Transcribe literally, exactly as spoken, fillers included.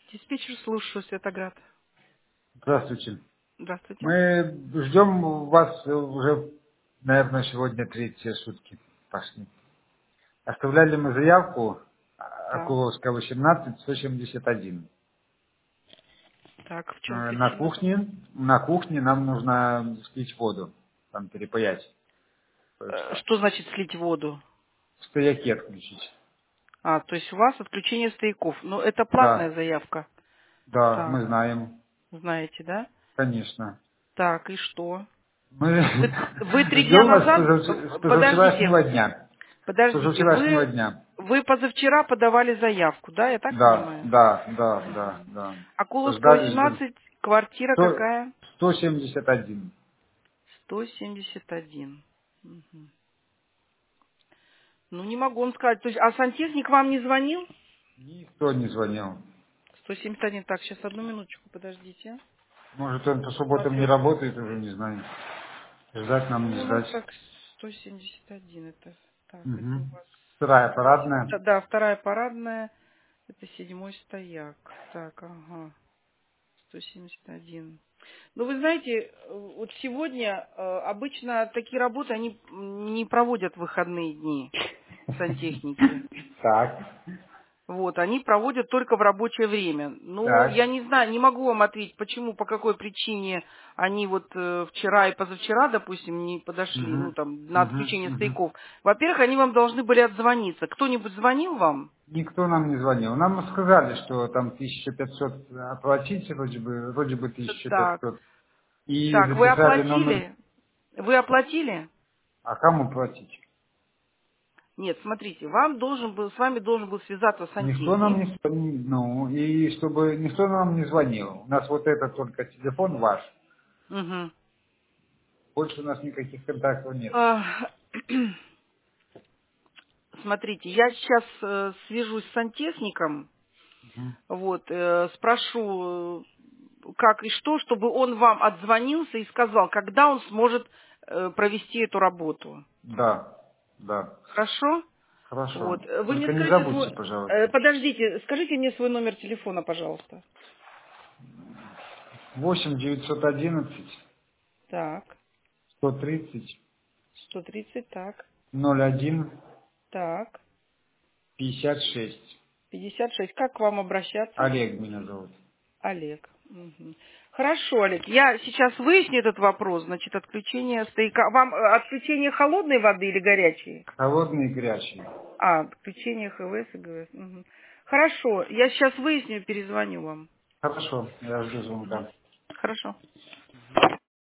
Диспетчер, слушаю, Светоград. Здравствуйте. Здравствуйте. Мы ждем вас уже, наверное, сегодня третьи сутки пошли. Оставляли мы заявку Так. Акуловская, восемнадцать, сто семьдесят один. Так, в чем Э, На причина? кухне, на кухне нам нужно слить воду, там перепаять Э, кое-что. Что значит слить воду? Стояки отключить. А, то есть у вас отключение стояков. Ну, это платная Да, заявка. да, Так, мы знаем, знаете, да? конечно. Так, и что? Мы Вы, вы три дня ждем вас с назад... позавч- с э, позавчерашнего Подождите, дня. С подождите. позавчерашнего Вы, дня. вы позавчера подавали заявку, да? Я так Да, понимаю? да, да, да, да. Акуловская, Ждали, ждали. восемнадцать, квартира Сто, какая? сто семьдесят один. сто семьдесят один. Мгм. Ну, не могу вам сказать. То есть, а сантехник вам не звонил? Никто не звонил. сто семьдесят один. Так, сейчас одну минуточку, подождите. Может, он по субботам не Смотрю. работает, уже не знаю. Ждать нам не Ну, у нас ждать. так сто семьдесят один. Это так, это у Угу. вас. Вторая Да, парадная. да, вторая парадная. Это седьмой стояк. Так, ага. сто семьдесят один. Ну, вы знаете, э, вот сегодня э, обычно такие работы, они м, не проводят в выходные дни сантехники. Так, Вот, они проводят только в рабочее время. Ну, я так. не знаю, не могу вам ответить, почему, по какой причине они вот э, вчера и позавчера, допустим, не подошли, Угу. ну, там, на Угу. отключение Угу. стояков. Во-первых, они вам должны были отзвониться. Кто-нибудь звонил вам? Никто нам не звонил. Нам сказали, что там тысяча пятьсот оплатить, вроде бы, вроде бы тысяча Так, пятьсот. И так, вы записали номер. оплатили? Вы оплатили? А кому платить? Нет, смотрите, вам должен был, с вами должен был связаться Никто нам сантехник. не, сп- ну, и чтобы никто нам не звонил. У нас вот это только телефон ваш. Мгм. Больше у нас никаких контактов нет. А, Смотрите, я сейчас э, свяжусь с сантехником. Мгм. Вот, э, спрошу, э, как и что, чтобы он вам отзвонился и сказал, когда он сможет э, провести эту работу. Да, да. Хорошо? Хорошо. Вот. э, Вы мне Только не скажите свой... забудьте, э, пожалуйста. Подождите, скажите мне свой номер телефона, пожалуйста. восемь девятьсот одиннадцать Так, сто тридцать сто тридцать, так, ноль один так, пятьдесят шесть. пятьдесят шесть. Как к вам обращаться? Олег меня зовут. Олег. Мгм. Хорошо, Олег. Я сейчас выясню этот вопрос. Значит, отключение стояка. Вам э, отключение холодной воды или горячей? Холодный и горячий. А, отключение ХВС и ГВС. Мгм. Хорошо. Я сейчас выясню и перезвоню вам. Хорошо, я жду Мгм. звонка. Хорошо.